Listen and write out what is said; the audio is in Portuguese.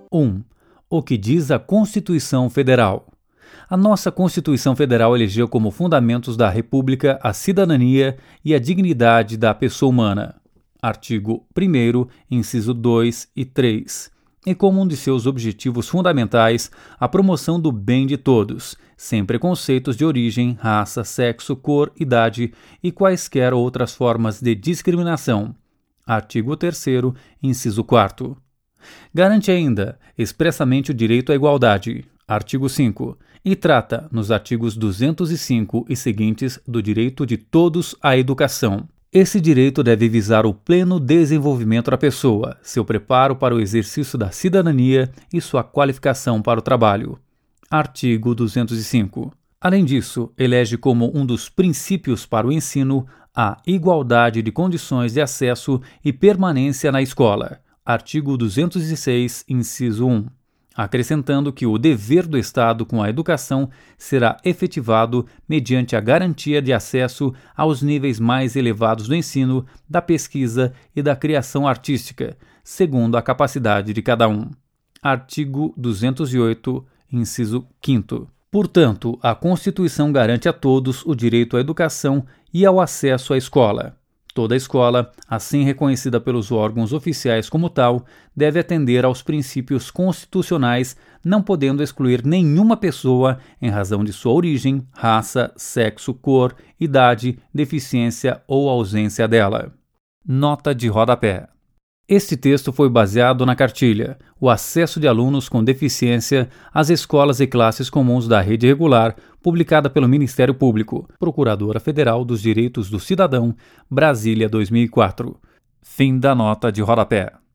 1. O que diz a Constituição Federal. A nossa Constituição Federal elegeu como fundamentos da República a cidadania e a dignidade da pessoa humana. Artigo 1º, inciso 2 e 3. E como um de seus objetivos fundamentais, a promoção do bem de todos, sem preconceitos de origem, raça, sexo, cor, idade e quaisquer outras formas de discriminação. Artigo 3º, inciso 4º. Garante ainda, expressamente o direito à igualdade. Artigo 5º. E trata, nos artigos 205 e seguintes, do direito de todos à educação. Esse direito deve visar o pleno desenvolvimento da pessoa, seu preparo para o exercício da cidadania e sua qualificação para o trabalho. Artigo 205. Além disso, elege como um dos princípios para o ensino a igualdade de condições de acesso e permanência na escola. Artigo 206, inciso 1. Acrescentando que o dever do Estado com a educação será efetivado mediante a garantia de acesso aos níveis mais elevados do ensino, da pesquisa e da criação artística, segundo a capacidade de cada um. Artigo 208, inciso 5º. Portanto, a Constituição garante a todos o direito à educação e ao acesso à escola. Toda escola, assim reconhecida pelos órgãos oficiais como tal, deve atender aos princípios constitucionais, não podendo excluir nenhuma pessoa em razão de sua origem, raça, sexo, cor, idade, deficiência ou ausência dela. Nota de rodapé. Este texto foi baseado na cartilha O Acesso de Alunos com Deficiência às Escolas e Classes Comuns da Rede Regular, publicada pelo Ministério Público, Procuradora Federal dos Direitos do Cidadão, Brasília 2004. Fim da nota de rodapé.